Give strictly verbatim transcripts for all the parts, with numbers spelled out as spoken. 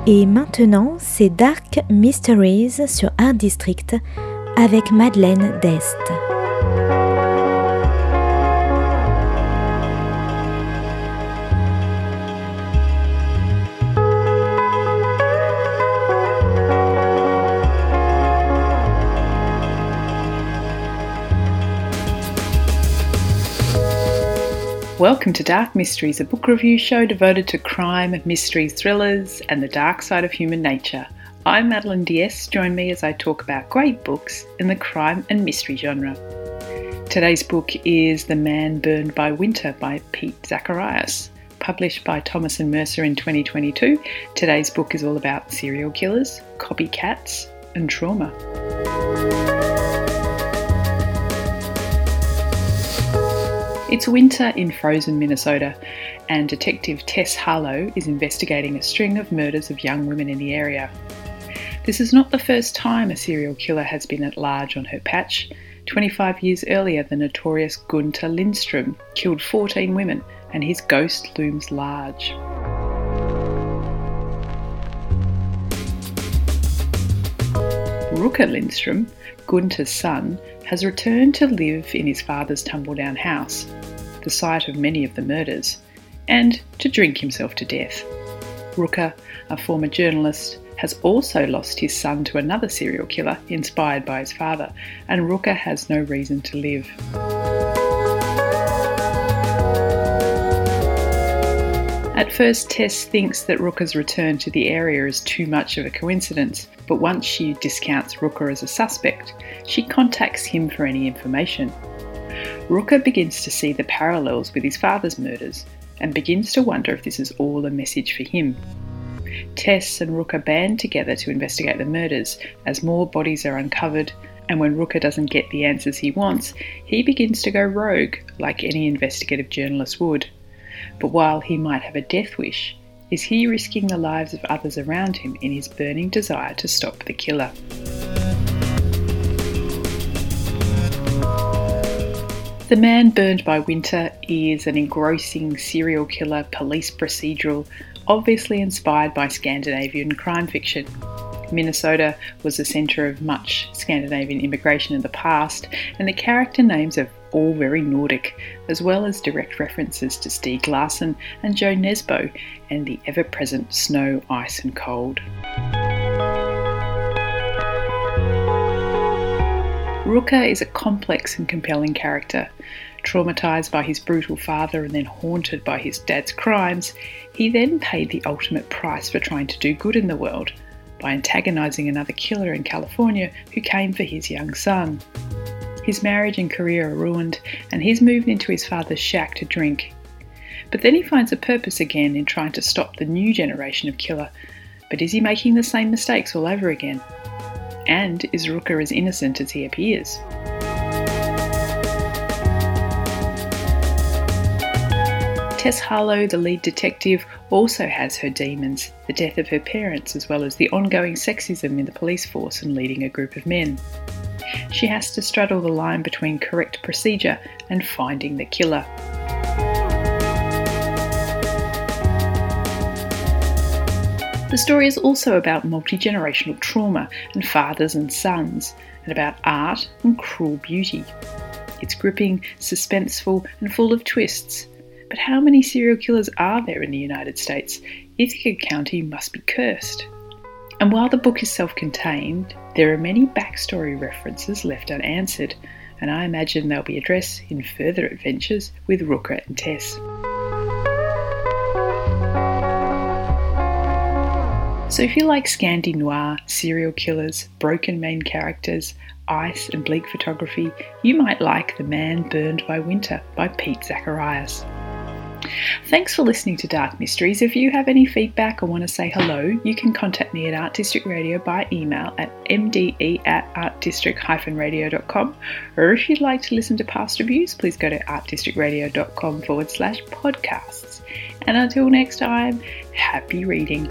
Et maintenant, c'est Dark Mysteries sur Art District avec Madeleine Dest. Welcome to Dark Mysteries, a book review show devoted to crime, mystery, thrillers, and the dark side of human nature. I'm Madeleine D'Este. Join me as I talk about great books in the crime and mystery genre. Today's book is The Man Burned by Winter by Pete Zacharias. Published by Thomas and Mercer in twenty twenty-two, today's book is all about serial killers, copycats, and trauma. It's winter in frozen Minnesota, and Detective Tess Harlow is investigating a string of murders of young women in the area. This is not the first time a serial killer has been at large on her patch. twenty-five years earlier, the notorious Gunter Lindstrom killed fourteen women, and his ghost looms large. Rooker Lindstrom, Gunter's son, has returned to live in his father's tumble-down house, the site of many of the murders, and to drink himself to death. Rooker, a former journalist, has also lost his son to another serial killer inspired by his father, and Rooker has no reason to live. At first, Tess thinks that Rooker's return to the area is too much of a coincidence, but once she discounts Rooker as a suspect, she contacts him for any information. Rooker begins to see the parallels with his father's murders and begins to wonder if this is all a message for him. Tess and Rooker band together to investigate the murders as more bodies are uncovered, and when Rooker doesn't get the answers he wants, he begins to go rogue like any investigative journalist would. But while he might have a death wish, is he risking the lives of others around him in his burning desire to stop the killer? The Man Burned by Winter is an engrossing serial killer police procedural, obviously inspired by Scandinavian crime fiction. Minnesota was the centre of much Scandinavian immigration in the past, and the character names are all very Nordic, as well as direct references to Stieg Larsson and Jo Nesbø and the ever-present snow, ice and cold. Rooker is a complex and compelling character. Traumatised by his brutal father and then haunted by his dad's crimes, he then paid the ultimate price for trying to do good in the world by antagonising another killer in California who came for his young son. His marriage and career are ruined, and he's moved into his father's shack to drink. But then he finds a purpose again in trying to stop the new generation of killer. But is he making the same mistakes all over again? And is Rooker as innocent as he appears? Tess Harlow, the lead detective, also has her demons, the death of her parents, as well as the ongoing sexism in the police force and leading a group of men. She has to straddle the line between correct procedure and finding the killer. The story is also about multi-generational trauma and fathers and sons, and about art and cruel beauty. It's gripping, suspenseful, and full of twists. But how many serial killers are there in the United States? Ithaca County must be cursed. And while the book is self-contained, there are many backstory references left unanswered, and I imagine they'll be addressed in further adventures with Rooker and Tess. So if you like Scandi noir, serial killers, broken main characters, ice and bleak photography, you might like The Man Burned by Winter by Pete Zacharias. Thanks for listening to Dark Mysteries. If you have any feedback or want to say hello, you can contact me at Art District Radio by email at m d e at art district dash radio dot com, or if you'd like to listen to past reviews, please go to artdistrictradio.com forward slash podcasts. And until next time, happy reading.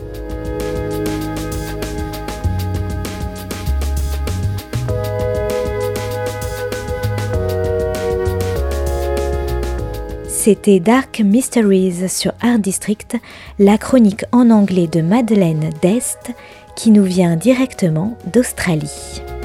C'était Dark Mysteries sur Art District, la chronique en anglais de Madeleine Dest qui nous vient directement d'Australie.